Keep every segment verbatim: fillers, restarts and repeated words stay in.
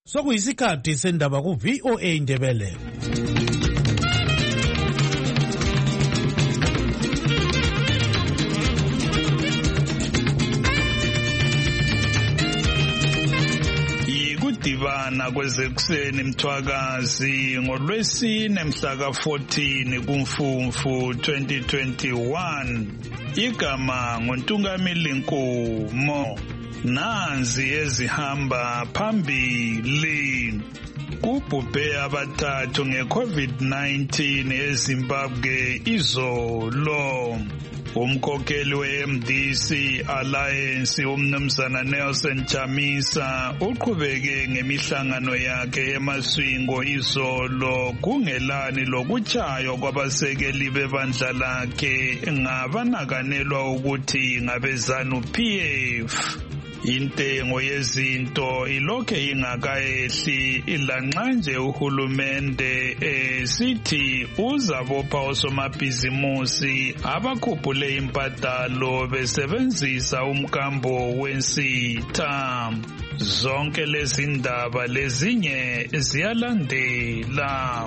Sokuyisikhathi sendaba ku V O A Ndebele. Ikudibana kwezekuseni Mthwakazi ngolwesine mhla ka fourteen kuMfumfu twenty twenty-one. Igama nguNtungamili Nkomo. Nanzi ezihamba phambili. Kubhubhe abathathu ngeCovid nineteen eZimbabwe izolo. Umkhokheli we-M D C Alliance umnumzana Nelson Chamisa uqhubeke ngemihlangano yakhe eMasvingo izolo kungelani lokuchaywa kwabasekeli bebandla lakhe ngabanakanelwa ukuthi ngabeZANU P F. Intengo yezinto ilokhe ingakayehli ilanxa nje uhulumende esithi uzabopha osomabhizimusi abakhuphule imbadalo besebenzisa umkambo wensitha. Zonke lezi ndaba lezinye ziyalandela.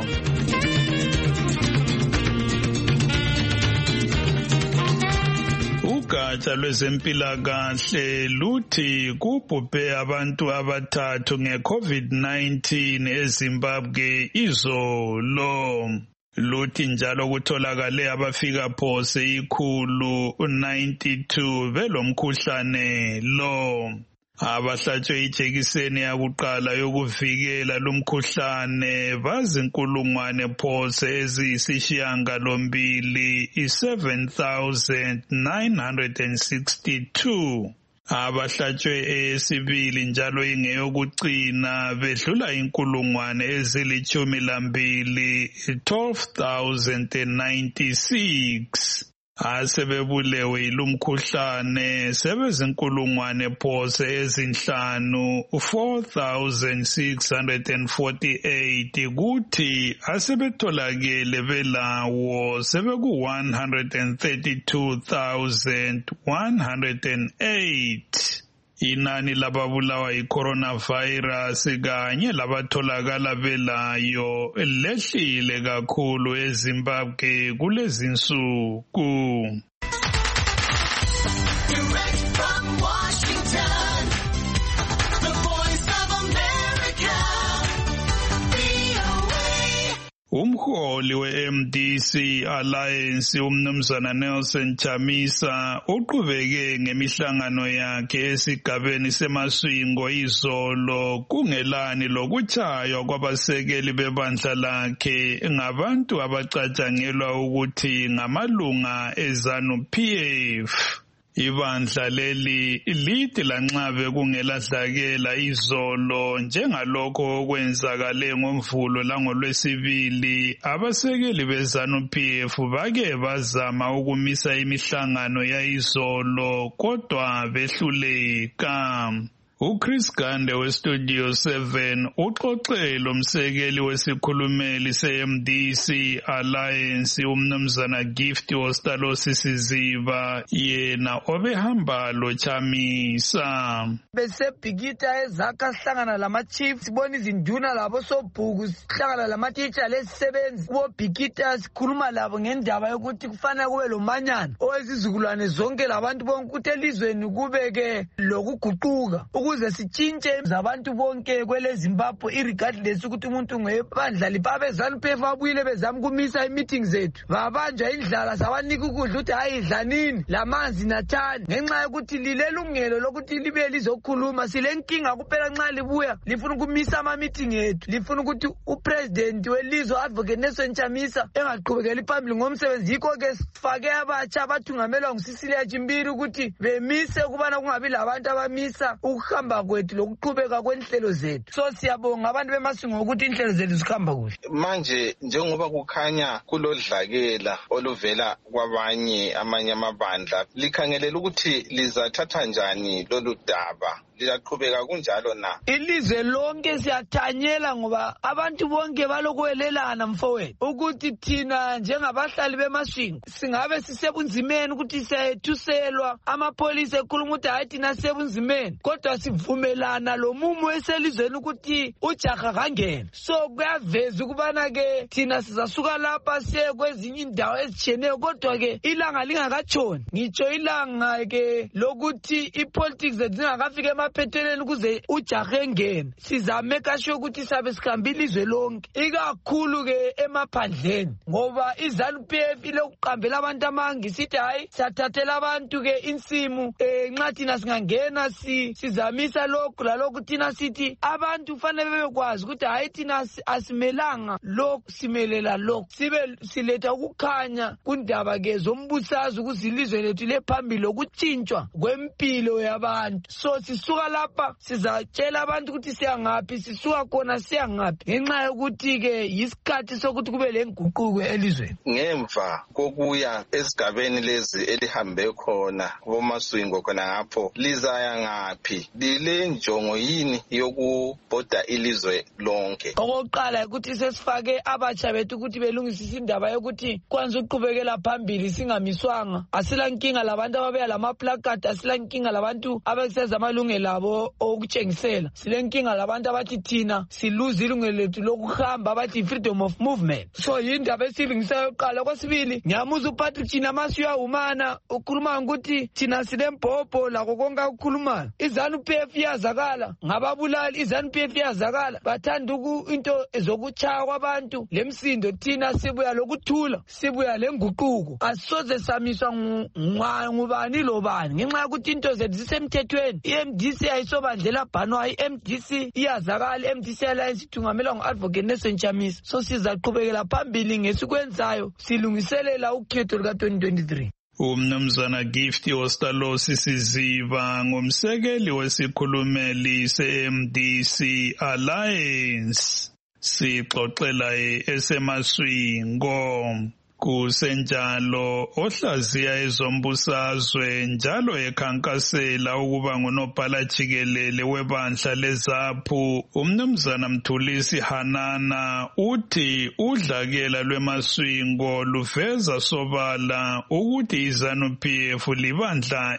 Ugatsha lwezempilakahle luthi kubhubhe abantu abathathu ngeCovid nineteen eZimbabwe izolo. Luthi njalo kutholakale abafika phose ikhulu ninety-two belomkhuhlane lo. Abahlatshwe ijekiseni yakuqala yokuvikela lumkhuhlane bazinkulungwane phose eziyisishiyagalombili i-seven thousand nine hundred sixty-two. Abahlatshwe eyesibili njalo ingeyokucina bedlula inkulungwane ezilitshumi lambili twelve thousand ninety-six. Asebebulewe ilumkhuhlane sebezinkulungwane phose ezinhlanu four thousand six hundred forty-eight kuthi asebetholakele belawo sebeku one hundred thirty-two thousand one hundred eight. Inani lababulawa yi-coronavirus kanye labatholakala belayo lehlile kakhulu eZimbabwe kulezi nsuku. Umholi we-M D C Alliance umnumzana Nelson Chamisa uqhubeke ngemihlangano yakhe esigabeni seMasvingo izolo kungelani lokuchaywa kwabasekeli bebandla lakhe ngabantu abacatshangelwa ukuthi ngamalunga eZANU P F. Ibandla leli lithi lanxa bekungelahlakela izolo njengalokho okwenzakale ngoMvulo langolwesibili abasekeli beZANU P F bake bazama ukumisa imihlangano yayizolo kodwa behluleka. uChris Gande weStudio seven uxoxele umsekeli wesikhulumeli se-M D C Alliance umnumzana Gift Ostalosi Siziba yena obehamba lo Chamisa. Besebhikita ezakha hlangana lama chiefs sibona izinduna labo sobhuku hlangana lama teacher lesisebenzi kubobhikita sikhuluma labo ngendaba yokuthi kufanele kube lomanyana owezizukulwane zonke labantu bonke ukuthi elizweni kubeke lokuguquka ukuze sitshintshe zabantu bonke kwele Zimbabwe irregardless ukuthi umuntu ngebandla lipabe ZANU P F abuyile bezama kumisa imeeting zethu babanja indlala sabanika ukudla uthi hayi idlanini lamanzi nathani ngenxa yokuthi lilelungelo lokuthi libe lizokhuluma silenkinga kuphela nxa libuya lifuna ukumisa ama meeting ethu lifuna ukuthi upresident welizwe advocate Nelson Chamisa engaqhubekeli phambili ngomsebenzi yikho ke sifake abatsha abathungamelwa nguSisilia Chimbiri ukuthi bemise kubana kungabi labantu abamisa ukuhamba kwethu lokuqhubeka kwenhlelo zethu. So siyabonga abantu beMasvingo ukuthi inhlelo zethu zikhamba kuhle. Manje njengoba kukhanya kulodlakela oluvela kwabanye amanye amabandla likhangelela ukuthi lizathatha njani lolu daba liyaqhubeka kunjalo na? Ilizwe lonke siyathanyela ngoba abantu bonke balokwelelana mfowethu ukuthi thina njengabahlali bemaswingo singabe sisebunzimeni ukuthi siyethuselwa amapolisa ekhuluma ukuthi hayi thina sisebunzimeni kodwa sivumelana lo mumu eselizweni ukuthi ujaha kangena. So kuyaveza ukubana ke thina sizasuka lapha siye kwezinye indawo ezitshiyeneyo kodwa ke ilanga lingakatshoni. Ngitsho ilanga ke lokuthi ipolitics zingakafika emaphethelweni ukuze ujaha engene. Sizameka sure ukuthi sabe sikhambile izwe lonke ikakhulu ke emaphandleni ngoba iZANU P F ilokuqambela abantu amangi sithi hayi sathathela abantu ke insimu eh nxa thina singangena sizamisa lokhu lalokhu thina sithi abantu fanele bebekwazi ukuthi hayi thina asimelanga lokhu simelela lokhu sibe siletha ukukhanya kundaba ke zombusazo ukuzilizwe lethu lephambili ukutshintshwa kwempilo yabantu. So sisuka lapha sizatshela abantu ukuthi siyangaphi sisuka khona siyangaphi ngenxa yokuthi ke yisikhathi sokuthi kube lenguquko elizweni. Ngemva kokuya esigabeni lezi elihambe khona bomaswingo khona ngapho lizaya ngaphi lile njongo yini yokubhoda ilizwe lonke? Okokuqala ukuthi sesifake abatsha bethu ukuthi belungisise indaba yokuthi kwanza uqhubekela phambili singamiswanga. Asila nkinga labantu ababeya lamaplakati, asila nkinga labantu abaseza amalungelo abo okutshengisela. Sile nkinga labantu abathi thina siluza ilungelo lethu lokuhamba abathi freedom of movement. So yindaba esilungisayo yokuqala. Kwesibili ngiyamuza uPatrick Chinamasiya umana ukhuluma ukuthi thina silembhobho lakho konke ukukhuluma. iZANU P F iyazakala ngababulali, iZANU P F iyazakala bathanda into ezokuchaya kwabantu lemsindo. Thina sibuya lokuthula, sibuya lenguquko. Asisoze samiswa ngubani lobani ngenxa yokuthi into zethu zisemthethweni. I-M D C ayisobandlela bhanwa, i-M D C iyazakala, i-M D C alliance thungamelwa ngu-Advocate Nelson Chamisa. So sizaqhubekela phambili ngesikwenzayo silungiselela ukhetho luka twenty twenty-three. Umnumzana Gift Ostalosi Siziba ngumsekeli wesikhulumeli se-M D C Alliance sixoxela esemaswingo. Kusenjalo ohlaziya ezombusazwe njalo ekhankasela ukuba ngunobhala jikelele webandla leZAPHU umnumzana Mthulisi Hanana uthi udlakela lwemaswingo luveza sobala ukuthi iZANU P F libandla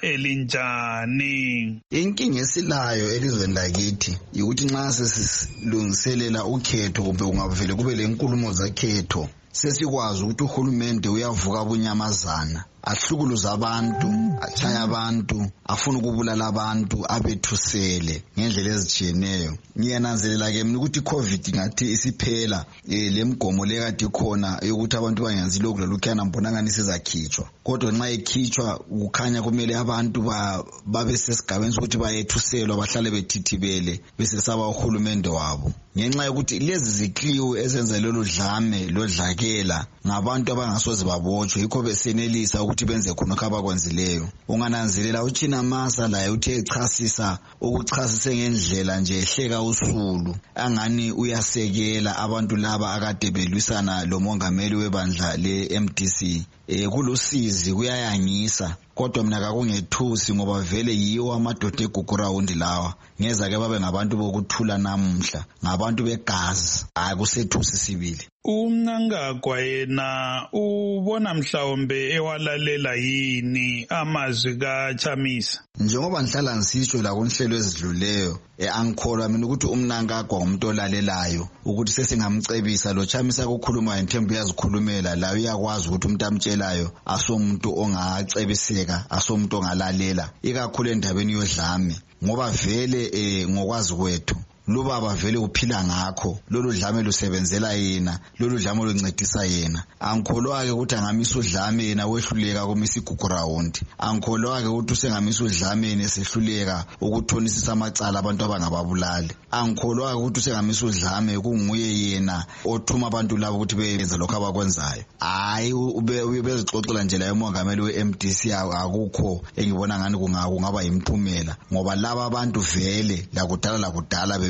elinjani. Inkinga esilayo elizweni lakithi ukuthi nxa sesilungiselela ukhetho kumbe ungavele kube lenkulumo zakhetho sesikwazi ukuthi uhulumende uyavuka abunyamazana ahlukuluza abantu, achaya abantu, afuna ukubulala abantu, abethusele ngendlela ezitshiyeneyo. Ngiyananzelela ke mina ukuthi iCovid ngathi isiphela eh lemgomo lekade khona ukuthi abantu banyanzile ukulalukhana mbonakani sizakhitshwa. Kodwa nxa ekhitshwa kukhanya kumele abantu babe sesigabeni ukuthi bayethuselwa bahlale bethithibele bese saba uhulumende wabo. Ngenxa yokuthi lezi zikliwe ezenza lelo dlame lodlakela ngabantu abangasoze babotshwe yikho besenelisa ukuthi benze khona abakwenzileyo. Ungananzelela uChinamasa laye uthe echasisa ukuchasise ngendlela nje ehleka usulu angani uyasekela abantu laba akade belwisana lo mongameli webandla le-M D C. Eh kulusizi kuyayangisa kodwa mina kakungethusi ngoba vele yiwo amadoda eGugurawundi lawa ngeza ke babe ngabantu bokuthula namuhla ngabantu begazi akusethusi sibili. Umnangagwa yena ubona mhlawumbe ewalalela yini amazwi kaChamisa? Njengoba ngihlala ngisitsho la kunhlelo ezidluleyo angikholwa mina ukuthi umnangagwa umuntu olalelayo ukuthi sesingamcebisa lo Chamisa ukukhuluma inthembu yazikhulumela la uyakwazi ukuthi umuntu amtshelayo asomuntu ongacebiseka asomuntu ongalalela ikakhulu endabeni yodlame ngoba vele eh ngokwazi kwethu lubaba vele uphila ngakho lolu dlame lusebenzela yena lolu dlame luncedisa yena. Angikholwa ke ukuthi angamisa udlame yena wehluleka komisa iGugurawundi. Angikholwa ke ukuthi usengamisa udlame yena esehluleka ukuthonisisa amacala abantu abangababulali. Angikholwa ke ukuthi usengamisa udlame kunguye yena othuma abantu labo ukuthi beyenza lokho abakwenzayo. Hayi ube ubezixoxela nje la emongameli we-M D C akukho engibona ngani kungaba yimphumela ngoba laba abantu vele la kudala la kudala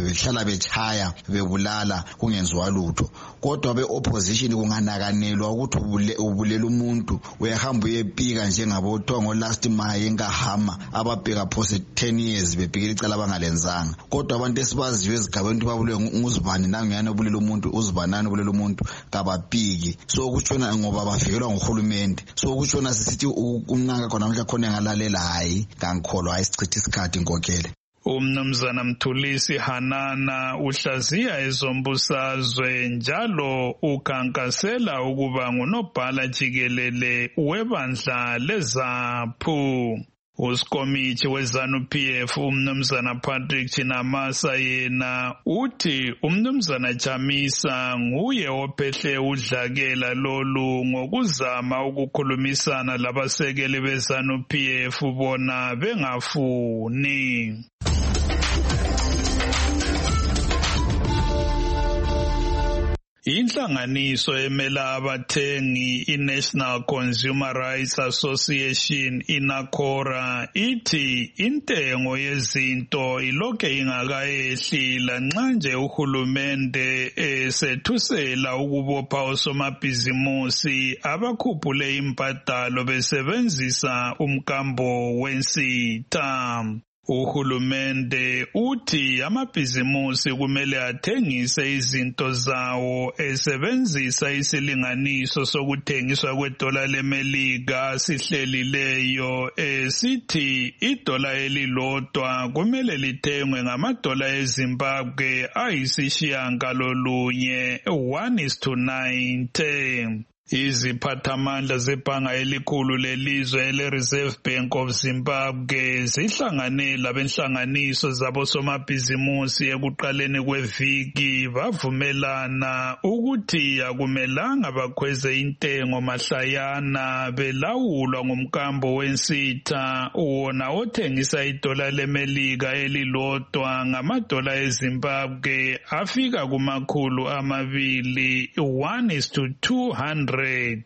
behlala bechaya bebulala kungenziwa lutho. Kodwa be-opposition kunganakanelwa ukuthi ubulela umuntu uyahamba uyepika njengabothiwa ngo-last May enkahama ababheka phose ten years bebhekela icala abangalenzanga. Kodwa abantu esibaziyo ezigabeni ukuthi babulele nguzibani nanguyana obulela umuntu uzibanani obulela umuntu kabapiki. So ukutshona ngoba bavikelwa nguhulumende. So ukutshona sisithi umnanga khona mhla khona ngalalela hayi ngangikholwa hayi sichitha isikhathi inkokele. Umnumzana Mthulisi Hanana uhlaziya ezombusazwe njalo ukhankasela ukuba ngunobhala jikelele webandla leZAPHU. Usikomithi weZANU-P F umnumzana Patrick Chinamasa yena uthi umnumzana Chamisa nguye ophehle udlakela lolu ngokuzama ukukhulumisana labasekeli beZANU-P F bona bengafuni. Inhlanganiso emela abathengi iNational Consumer Rights Association iNACORA ithi intengo yezinto ilokhe ingakayehli lanxa nje uhulumende esethusela ukubopha osomabhizimusi abakhuphule imbadalo besebenzisa umkambo wensitha. Uhulumende uthi amabhizimusi kumele athengise izinto zawo esebenzisa isilinganiso sokuthengiswa kwedola leMelika sihlelileyo esithi idola elilodwa kumele lithengwe ngamadola eZimbabwe ayisishiyangalolunye one is to ninety. Iziphathamandla zebhanga elikhulu lelizwe ele-Reserve Bank of Zimbabwe zihlangane labenhlanganiso zabosomabhizimusi ekuqaleni kweviki bavumelana ukuthi akumelanga bakhweze intengo mahlayana belawulwa ngumkambo wensitha wona othengisa idola leMelika elilodwa ngamadola eZimbabwe afika kumakhulu amabili one is to two hundred.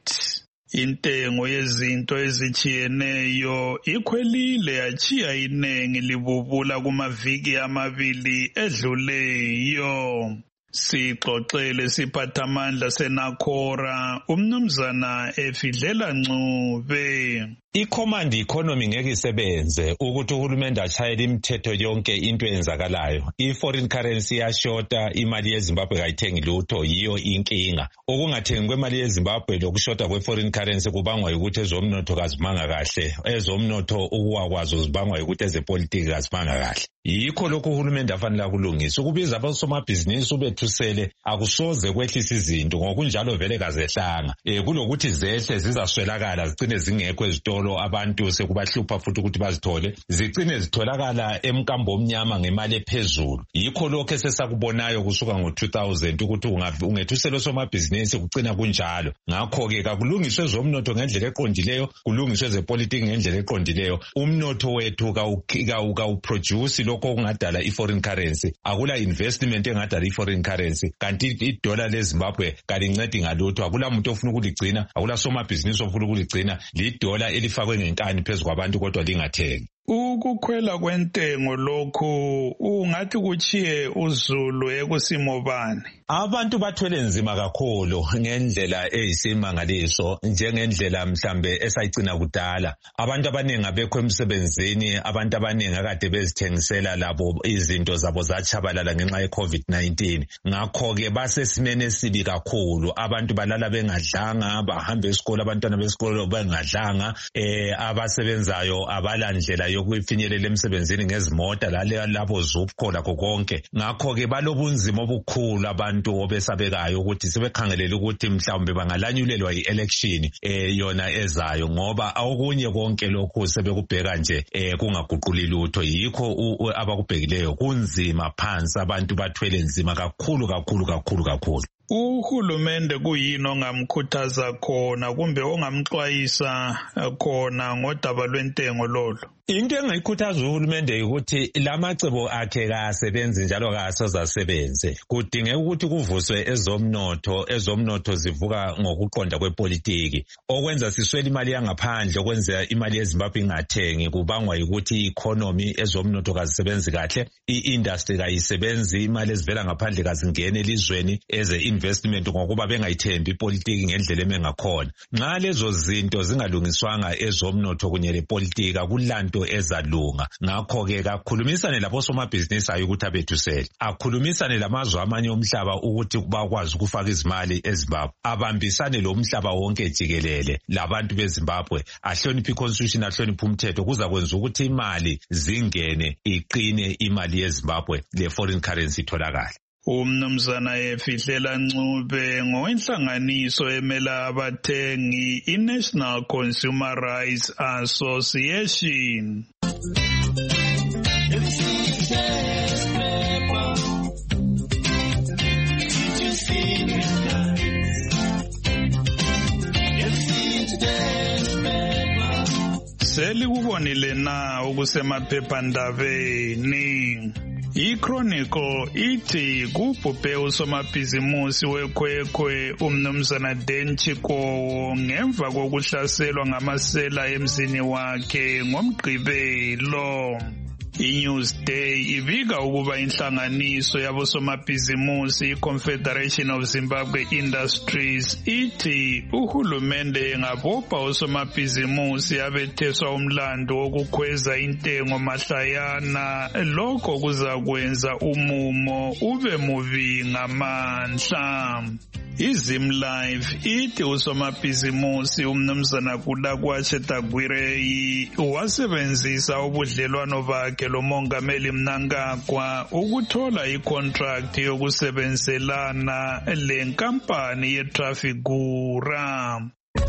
Intengo yezinto ezichiyeneyo ikhwelile yachiya inengi libubula kumaviki amabili edluleyo. Sixoxele siphathamandla seNACORA umnumzana Efidlela Ncube. I-command economy ngeke isebenze ukuthi uhulumende achayele imithetho yonke into eyenzakalayo. I-foreign currency yashota, imali yeZimbabwe kayithengi lutho, yiyo inkinga. Ukungathengi kwemali yeZimbabwe lokushota kwe-foreign currency kubangwa ukuthi ezomnotho kazimanga kahle. Ezomnotho ukuwa kwazo zibangwa ukuthi ezepolitiki kazimanga kahle. Yikho lokhu uhulumende afanele akulungisa. Ukubiza abosomabhizinisi ubethusele akusoze kwehlisa izinto ngokunjalo vele kazehlanga. Eh kulokuthi zehle zizaswelakala zicine zingekho ezitolo abantu sekubahlupha futhi ukuthi bazithole zicine zitholakala emkambo omnyama ngemali ephezulu. Yikho lokho esesakubonayo kusuka ngo two thousand ukuthi ungethusele somabhizinisi kucina kunjalo. Ngakho ke kakulungiswe ezomnotho ngendlela eqondileyo, kulungiswe ezepolitiki ngendlela eqondileyo. Umnotho wethu ka uproduce lokho kungadala i-foreign currency. Akula investment engadala i-foreign currency. Kanti idola leZimbabwe kalincedi ngalutho. Akula muntu ofuna ukuligcina, akula somabhizinisi ofuna ukuligcina. Lidola elifakwe ngenkani phezu kwabantu kodwa lingathengi. Ukukhwela kwentengo lokhu ungathi kuchiye uZulu ekusimo bani? Abantu bathwele nzima kakhulu ngendlela eyisimangaliso, njengendlela mhlambe esayigcina kudala. Abantu abaningi abekho emsebenzini, abantu abaningi akade bezithengisela labo izinto zabo zachabalala ngenxa ye-COVID nineteen. Ngakho ke basesimene esibi kakhulu. Abantu balala bengadlanga, bahamba esikole abantwana besikole bengadlanga, eh abasebenzayo abalandlela yokufinyelela emsebenzini ngezimota labo zupho lakho konke. Ngakho ke balobunzima obukhulu abantu obesabekayo ukuthi sebekhangelela ukuthi mhlawumbe bangalanyulelwa i-election eh yona ezayo ngoba okunye konke lokhu sebekubheka nje eh kungaguquli lutho. Yikho abakubhekileyo kunzima phansi, abantu bathwele nzima kakhulu kakhulu kakhulu kakhulu. uhulumende kuyini ongamkhuthaza khona kumbe ongamxwayisa khona ngodaba lwentengo lolo? Into engayikhuthaza uhulumende ukuthi lamacebo akhe kasebenzi njalo kasezasebenze. Kudingeka ukuthi kuvuswe ezomnotho, ezomnotho zivuka ngokuqonda kwepolitiki. Okwenza siswele imali yangaphandle, okwenza imali yeZimbabwe ingathengi kubangwa ukuthi i-economy ezomnotho kazisebenzi kahle, i-industry kayisebenzi, imali ezivela ngaphandle kazingene elizweni eze investment ngokuba bengayithembi ipolitiki ngendlela emengakhona. Nxa lezo zinto zingalungiswanga ezomnotho kunye lepolitika kulanto ezalunga. Ngakho-ke kakhulumisane labo somabhizinisi ayo ukuthi abethusele, akhulumisane lamazwe amanye omhlaba ukuthi bakwazi ukufaka izimali eZimbabwe, abambisane lo mhlaba wonke jikelele labantu beZimbabwe, ahloniphe iconstitution, ahloniphe umthetho, kuzakwenza ukuthi imali zingene iqine, imali yeZimbabwe le foreign currency itholakala. Umnumzana Efihlela Ncube ngowenhlanganiso emela abathengi i-National Consumer Rights Association. Selikubonile na ukusemaphephandabeni. I-Chronicle ithi kubhubhe usomabhizimusi wekhwekhwe umnumzana Dan Chikowo ngemva kokuhlaselwa ngamasela emzini wakhe ngoMgqibelo. I-Newsday ibika ukuba inhlanganiso yabosomabhizimusi i-Confederation of Zimbabwe Industries ithi uhulumende engabopha usomabhizimusi abetheswa umlando wokukhweza intengo mahlayana, lokho kuzakwenza umumo ube mubi ngamandla. iZimlife ithi usomabhizimusi umnumzana Kudakwatshe Tagwireyi wasebenzisa ubudlelwano bakhe lomongameli Mnangagwa ukuthola icontract yokusebenzelana lenkampani yeTrafigura.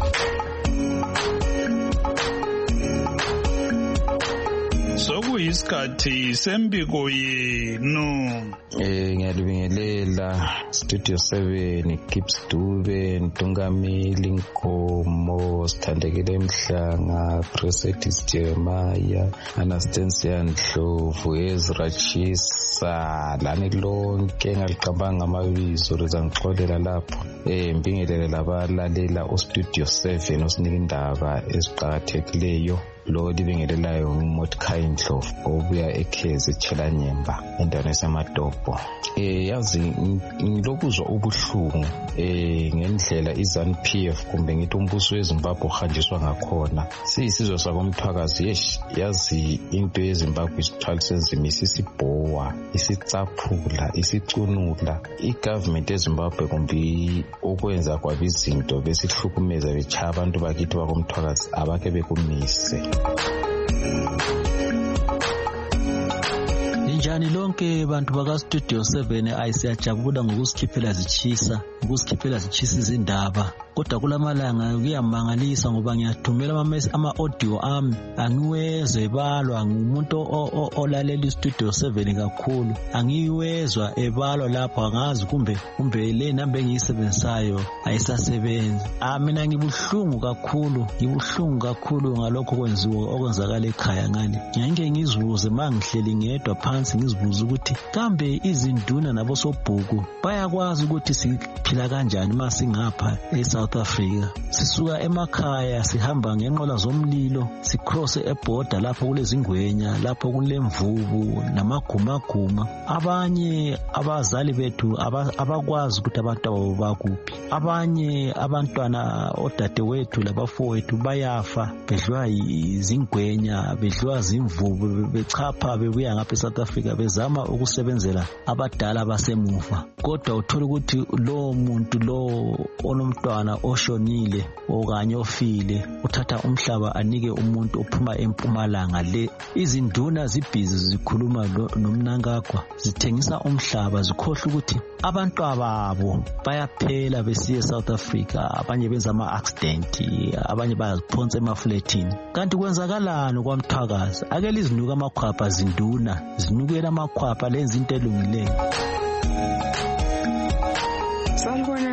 Sokuyisikhathi sembiko yenu. Eh ngiyalibingelela Studio seven, Gibbs Dube, Ntungameli Nkomo, Sithandekile Mhlanga, Presetis Jeremiah, Anastasia Ndlovu, Ezra Chisa, lani lonke ngaliqabanga amabizo rezangixolela lapho. Eh mbingelele labalalela uStudio seven osinika indaba eziqhakathekileyo. Lo libingelelayo uMotkai Ndlovu obuya eKhezi eChelanyemba endaweni yaseMatopo. Eh yazi ngilokuzwa ubuhlungu eh ngendlela iZANU-P F kumbe ngithi umbuso weZimbabwe uhanjiswa ngakhona. Siyisizwe sakomthwakazi yesh yazi into yeZimbabwe isithwalise nzima, isibhowa, isitsaphula, isicunula. I-government yeZimbabwe kumbe ukwenza kwabizinto besihlukumeza becha abantu bakithi bakomthwakazi abake bekumise. Njani lonke bantu baka Studio seven ayisiyajabula ngokusikhiphela zichisa, ukusikhiphela zichisa izindaba. Kodwa kulamalanga kuyamangalisa ngoba ngiyathumela ama audio ami angiwezwe balwa ngumuntu olalela iStudio seven kakhulu, angiwezwa ebalwa lapho, angazi kumbe kumbe le number engiyisebenzisayo ayisasebenzi. Ah mina ngibuhlungu kakhulu, ngibuhlungu kakhulu ngalokho kwenziwa okwenzakala ekhaya ngale. Ngeke ngizibuze mangihleli ngedwa phansi ngizibuza ukuthi kambe izinduna nabo sobhuku bayakwazi ukuthi siphila kanjani masingapha eSouth Africa. Sisuka emakhaya sihamba ngenqola zomlilo, sicross eborder lapho kulezingwenya, lapho kulemvubu namagumaguma. Abanye abazali bethu abakwazi ukuthi abantu abo bakuphi. Abanye abantwana odadewethu labafowethu bayafa bedliwa izingwenya, bedliwa zimvubu, bechapha bebuya ngapha eSouth Africa bezama ukusebenzela abadala basemuva. Kodwa uthola ukuthi lo muntu lo onomntwana oshonile okanye ofile uthatha umhlaba anike umuntu ophuma eMpumalanga le. Izinduna zibhizi zikhuluma noMnangagwa, zithengisa umhlaba, zikhohle ukuthi abantu ababo bayaphela besiye eSouth Africa, abanye benza ama accident, abanye bayaziphonsa emafletini. Kanti kwenzakalani kwaMthwakazi? Ake lizinuka amakhwapha zinduna, zinukela amakhwapha lenza into elungileyo. Sanibona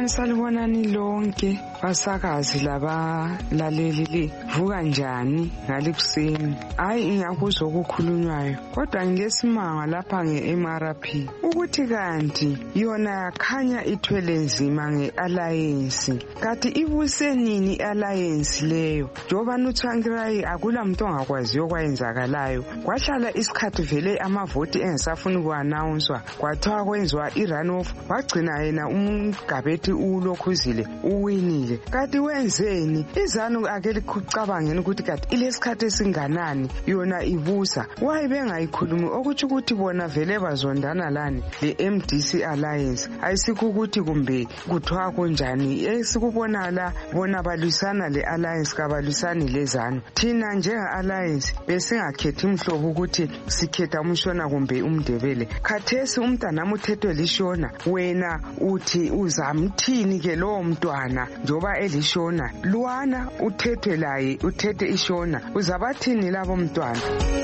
Sanibonani salibonani lonke basakazi labalaleli le vuka njani ngalikuseni. Hayi ngiyakuzwa ukukhulunywayo kodwa ngesimanga lapha nge-M R P ukuthi kanti yona yakhanya ithwele nzima nge-alliance. Kanti ibusenini i-alliance leyo njoba nuthwangirai akula muntu ongakwaziyo okwayenzakalayo. Kwahlala isikhathi vele amavoti engisafuna ukuannouncewa kwathiwa kwenziwa i-runoff wagcina yena uMgabethe uLokhuzile uwinile. Kanti wenzeni? Izanu ake likucabangeni ukuthi kanti ilesikhathi esinganani yona ibusa. Wayi bengayikhulumi okuthi ukuthi bona vele bazondana lani le M D C Alliance. Ayisikho ukuthi kumbe kuthiwa kunjani. Esikubona la bona balwisana le alliance kabalwisani lezanu. Thina njenga alliance besingakhethi imhlobo ukuthi sikhetha umshona kumbe umndebele. Khathesi umntana uthethwe lishona wena uthi uzamthini ke lo mntwana njoba elishona lwana uthethwe laye uthethe ishona uzabathini labo mntwana.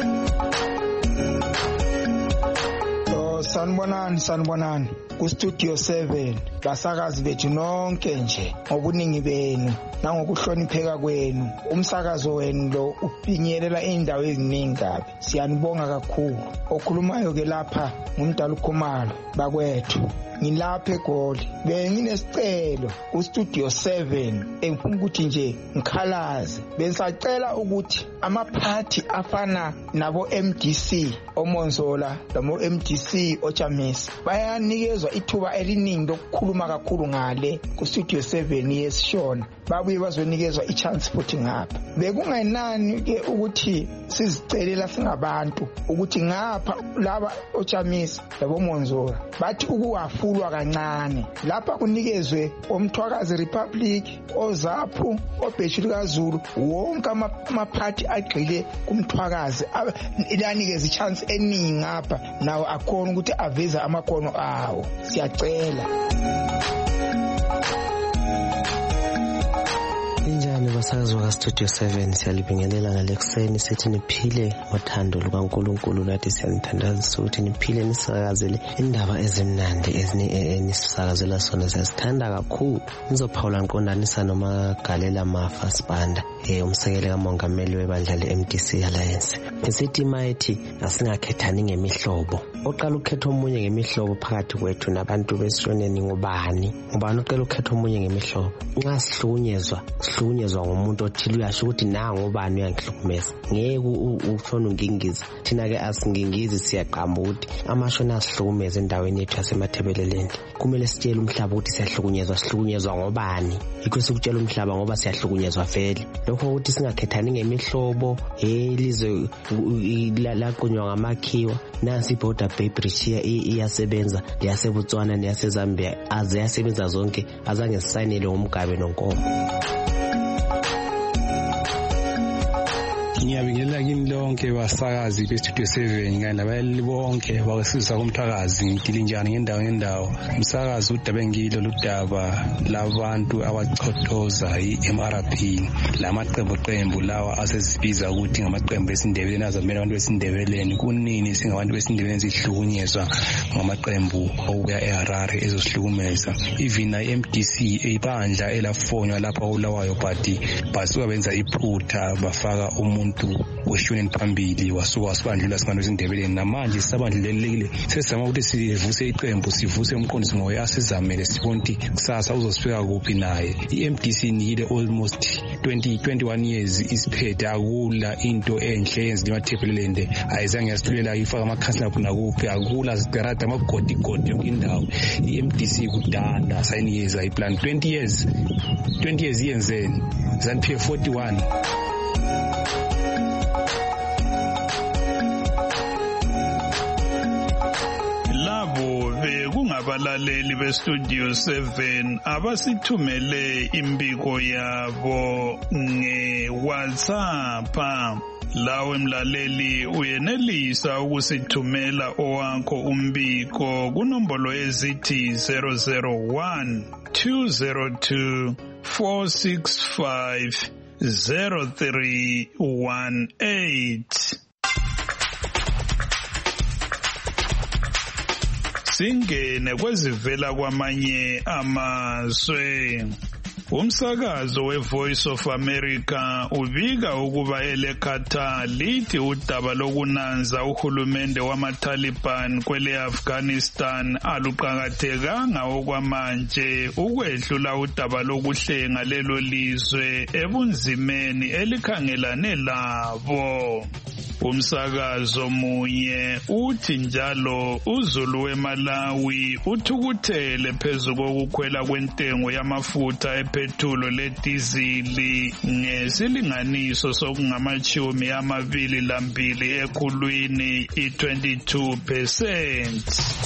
Oh sanibonani sanibonani ku studio seven basakazi bethu nonke nje ngobuningi benu nangokuhlonipheka kwenu. Umsakazo wenu lo upinyelela indawo eziningi kabi. Siyanibonga kakhulu. Okhulumayo ke lapha ngumdala uKhumalo bakwethu. Ngilapha eGoli benginesicelo ku studio seven engifuna ukuthi nje ngikhalaze. Bensacela ukuthi amaphathi afana nabo M D C oMonzola lamo M D C oChamisa bayanikezwa ithuba eliningi lokukhuluma kakhulu ngale ku studio seven yesishona. Babuye bazonikezwa ichance futhi ngapha. Bekungenani ke ukuthi sizicelela singabantu ukuthi ngapha laba oChamisa labo Monzola bathi ukuwafulwa kancane. Lapha kunikezwe oMthwakazi Republic, oZaphu, oBheshulu kaZulu, wonke amaphathi agxile kuMthwakazi ilanikeza ichance eningi ngapha nawo akhona ukuthi aveza amakhono awo. Siyacela. Injani basakazi waka Studio seven siyalibingelela ngalekuseni sithi niphile ngothando lukaNkulunkulu lathi siyanithandaza ukuthi niphile nisakazele indaba ezimnandi ezinisakazela sona siyasithanda kakhulu. Nizophawula nqondanisa noma Galela Mafa Sibanda eh umsekeli kamongameli webandla le-M D C Alliance. Isithi mayithi asingakhethani ngemihlobo. Oqala ukhetha omunye ngemihlobo phakathi kwethu nabantu besishoneni ngubani? Ngubani oqala ukhetha omunye ngemihlobo? Nxa sihlukunyezwa sihlukunyezwa ngomuntu othile uyasho ukuthi nangu ubani uyangihlukumeza. Ngeke ufone ungingize. Thina ke asingingizi siyaqamba ukuthi amashona asihlukumeza endaweni yethu yasemathebeleleni. Kumele sitshele umhlaba ukuthi siyahlukunyezwa sihlukunyezwa ngobani? Yikho sikutshela umhlaba ngoba siyahlukunyezwa vele. Lokho ukuthi singakhethani ngemihlobo elizwe laqunywa ngamakhiwa. Nansi iborder bay bridge iyasebenza yaseBotswana neyaseZambia aze yasebenza zonke azange sisayinele ngomgabe nonkomo. Ngiyabingelela kini lonke basakazi be Studio seven kanye nabayeli bonke bakwesizwe komthakazi ngidilinjani ngendawo ngendawo. Umsakazi udaba ngilo ludaba labantu abachothoza i-M R P lamaqembu qembu lawa asezibiza ukuthi ngamaqembu esindebele nazamela abantu besindebeleni. Kunini singabantu besindebeleni sihlukunyezwa ngamaqembu okuya eHarare ezosihlukumeza. Even i-M D C ibandla elafonywa lapha ulawayo party basuka benza iphutha bafaka umuntu weshoneni phambili wasuka wasibandlula singabantu besindebeleni. Namanje sisabandlulelekile sesizama ukuthi sivuse iqembu sivuse umqondisi ngoya asizamele sibona ukuthi kusasa uzosifika kuphi naye. I-M D C nikile almost twenty twenty-one years isiphethe akula into enhle yenziwa emathebelelende ayizange yasithulela ifaka amakhansela kuna kuphi akula zigarada amagodi godi yonke indawo. I-M D C kudala sayinikeza iplan twenty years twenty years yenzeni ZANU-P F forty-one. Abalaleli be Studio seven abasithumele imbiko yabo nge WhatsApp. Lawe mlaleli uyenelisa ukusithumela owakho umbiko kunombolo ezithi zero zero one two zero two four six five zero three one eight. singene kwezivela kwamanye amazwe. Umsakazo we-Voice of America ubika ukuba elekhatha lithi udaba lokunanza uhulumende wama-Taliban kwele Afghanistan aluqakathekanga okwamanje ukwedlula udaba lokuhlenga lelo lizwe ebunzimeni elikhangelane labo. Umsakazo munye uthi njalo uZulu weMalawi uthukuthele phezu kokukhwela kwentengo yamafutha ephethulo ledizili ngesilinganiso sokungamachumi amabili lambili ekhulwini i-twenty-two percent.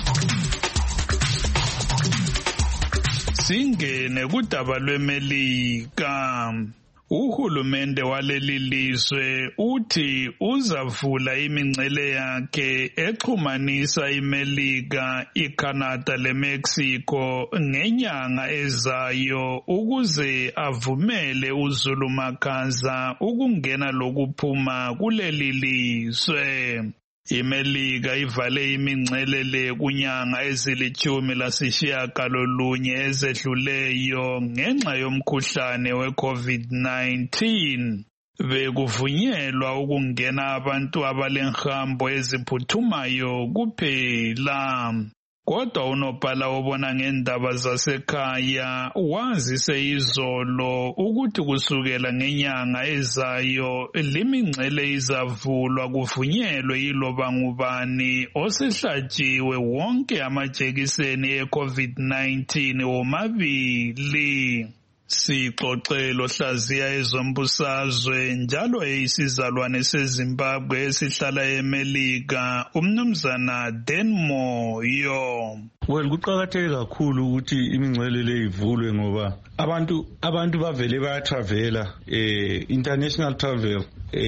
Singene kudaba lweMelika. Uhulumende waleli lizwe uthi uzavula imingcele yakhe exhumanisa iMelika, iCanada leMexico ngenyanga ezayo ukuze avumele uZulu Makaza ukungena lokuphuma kuleli lizwe. iMelika ivale imingcele le kunyanga ezilithumi lasishiyagalolunye ezedluleyo ngenxa yomkhuhlane we-COVID nineteen. Bekuvunyelwa ukungena abantu abalenhambo eziphuthumayo kuphela. Kodwa unobhala obona ngendaba zasekhaya wazise izolo ukuthi kusukela ngenyanga ezayo limingcele izavulwa kuvunyelwe iloba ngubani osehlatshiwe wonke amajekiseni e-COVID nineteen womabili. Sixoxelo hlaziya ezombusazwe njalo eyisizalwane seZimbabwe esihlala eMelika umnumzana Denmoyo. Well, kuqakatheke kakhulu ukuthi imingcele le ivulwe ngoba abantu abantu bavele bayatravela eh international travel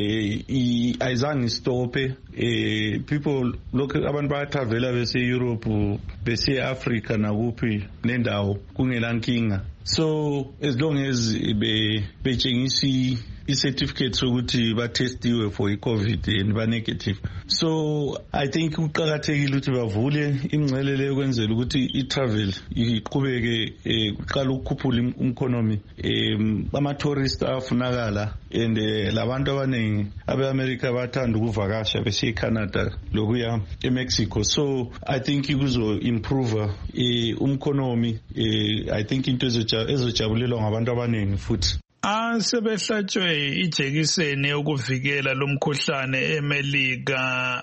eh ayizange istope eh people lokho abantu bayatravela bese Europe bese Africa nakuphi nendawo kungelankinga. So as long as be betshengisi i-certificate sokuthi batestiwe for i-COVID and ba negative. So I think kuqakathekile ukuthi bavule imingcele leyo kwenzela ukuthi i-travel iqhubeke uqala ukukhuphula umkhonomi ama tourist afunakala and labantu abaningi abe-America bathanda ukuvakasha bese eCanada lokuya eMexico. So I think kuzo improve umkhonomi. I think into ezojabulelwa ngabantu abaningi futhi. Asebehlatshwe ijekiseni yokuvikela lomkhuhlane eMelika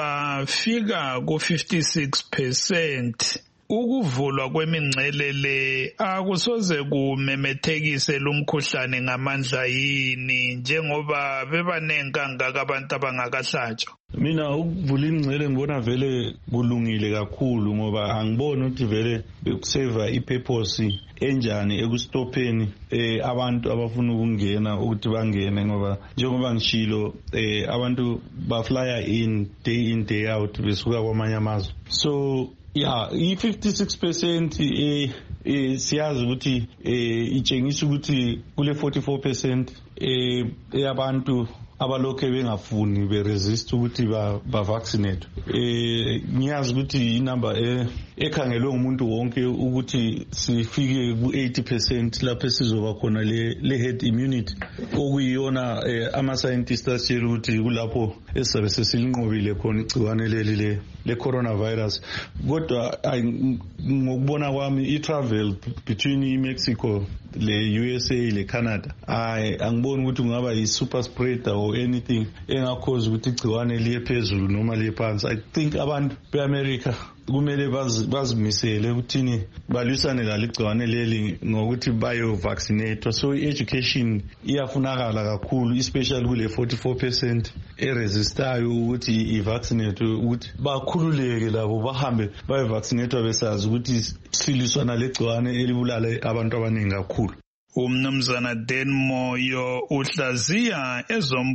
bafika ku fifty-six percent. Ukuvulwa kwemingcele le akusoze kumemethekise lumkhuhlane ngamandla yini njengoba bebanenkangaka abantu abangakahlatshwa. Mina ukuvula imingcele ngibona vele kulungile kakhulu ngoba angiboni ukuthi vele bekuseva ipurpose enjani ekustopeni eh abantu abafuna ukungena ukuthi bangene ngoba njengoba ngishilo eh abantu baflya in day in day out besuka kwamanye amazwe. So yeah, i fifty-six percent eh eh siyazi ukuthi eh itshengisa ukuthi kule forty-four percent eh yabantu abalokhe bengafuni be resist ukuthi ba, ba vaccinate. Eh ngiyazi ukuthi inamba eh ekhangelwe umuntu wonke ukuthi sifike ku eighty percent lapho sizoba khona le le herd immunity okuyiyona eh, ama scientists asiyela ukuthi kulapho esizabe sesilingqobile khona igciwane leli le le coronavirus. Kodwa ngokubona kwami i travel between iMexico le U S A le Canada ay angiboni ukuthi kungaba yi super spreader or anything engakhoza ukuthi igciwane liye phezulu noma liye phansi. I think abantu beAmerica kumele bazimisele ukuthini balwisane lalo igciwane leli ngokuthi bayo vaccinate. So education iyafunakala kakhulu especially kule forty-four percent eresistayo ukuthi i-vaccinate ukuthi bakhululeke labo bahambe bayo vaccinate besazi ukuthi siliswana legciwane elibulala abantu abaningi kakhulu. Umnumzana Denmoyo uhlaziya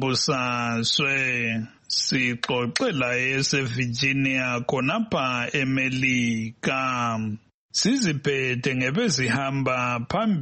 ezombusazwe. Sixoxela eseVirginia khonapha eMelika. Siziphethe ngebezihamba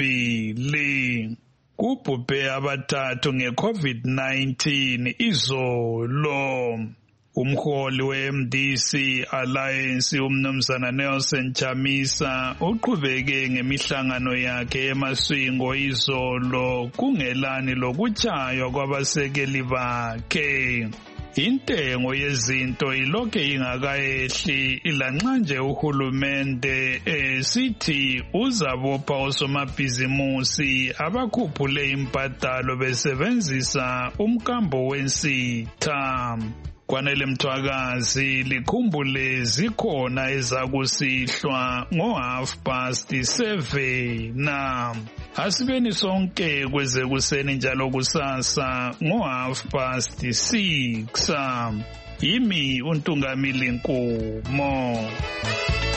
phambili. Kubhubhe abathathu nge-COVID nineteen izolo. Umholi we-M D C Alliance umnumzana Nelson Chamisa uqhubeke ngemihlangano yakhe eMaswingo izolo kungelani lokuchaywa kwabasekeli bakhe. Intengo yezinto ilokhe ingakayehli ilanxa nje uhulumende esithi uzabopha osomabhizimusi abakhuphule imbadalo besebenzisa umkambo wensitha. Kwanele Mthwakazi likhumbule zikhona ezakusihlwa ngo half past seven na asibeni sonke kweze kuseni njalo kusasa ngo half past six. Yimi uNtungamili Nkomo.